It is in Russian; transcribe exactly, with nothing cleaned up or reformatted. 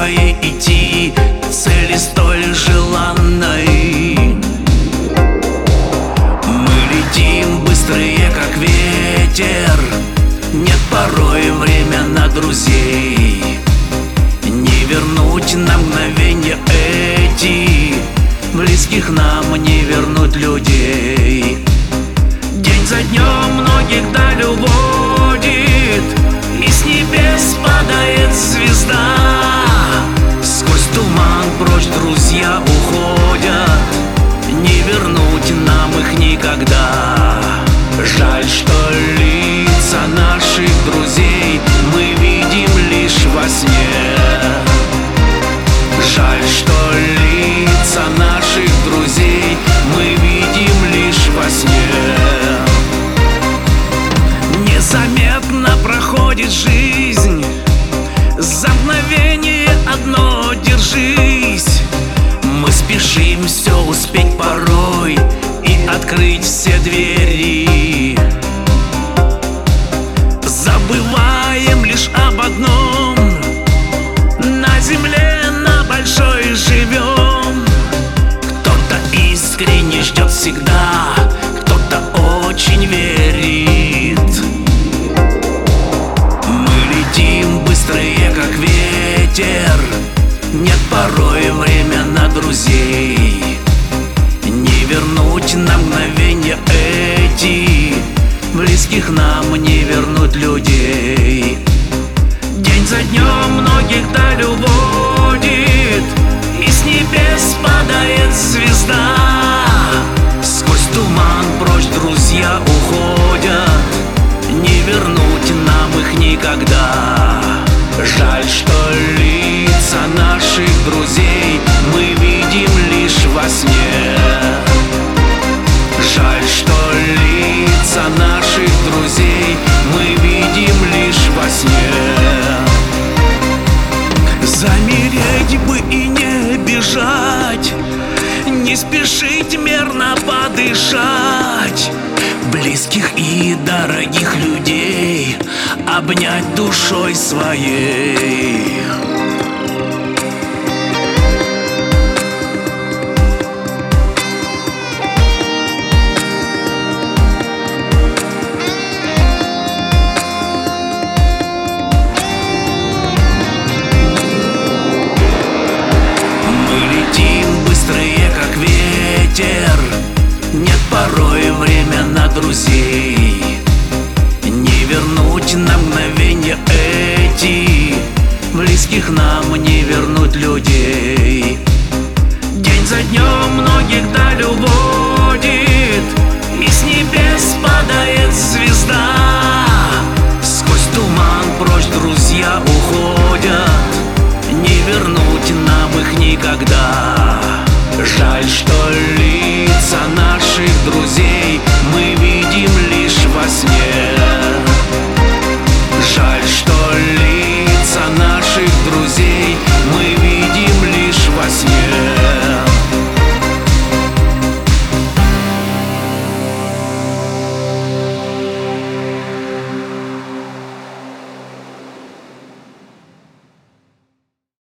своей идти к цели столь желанной. Мы летим быстрые, как ветер. Нет порой время на друзей. Не вернуть на мгновенье эти, близких нам не вернуть людей. День за днем многих даль уводит, и с небес падает звезда. Сквозь туман прочь друзья уходят, не вернуть нам их никогда. Жаль, что лица наших друзей мы видим лишь во сне. Жаль, что лица наших друзей мы видим лишь во сне. Незаметно проходит жизнь, за мгновение одно держись. Мы спешим все успеть порой и открыть все двери. Забываем лишь об одном: на земле на большой живем. Кто-то искренне ждет всегда, кто-то очень верит. Мы летим быстрые, как ветер. Нет порой время на друзей. Не вернуть на мгновенье эти, близких нам не вернуть людей. День за днем многих даль уводит, и с небес падает звезда. Сквозь туман прочь друзья уходят, не вернуть нам их никогда. Жаль, что лица наших друзей мы видим лишь во сне. Жаль, что лица наших друзей мы видим лишь во сне. Замереть бы и не бежать, не спешить мерно подышать. Близких и дорогих людей обнять душой своей. Нет порой время на друзей. Не вернуть на мгновенье эти, близких нам не вернуть людей. День за днем многих даль уводит, и с небес падает звезда. Сквозь туман прочь друзья уходят, не вернуть нам их никогда. Жаль, что лица наших друзей мы видим лишь во сне. Жаль, что лица наших друзей мы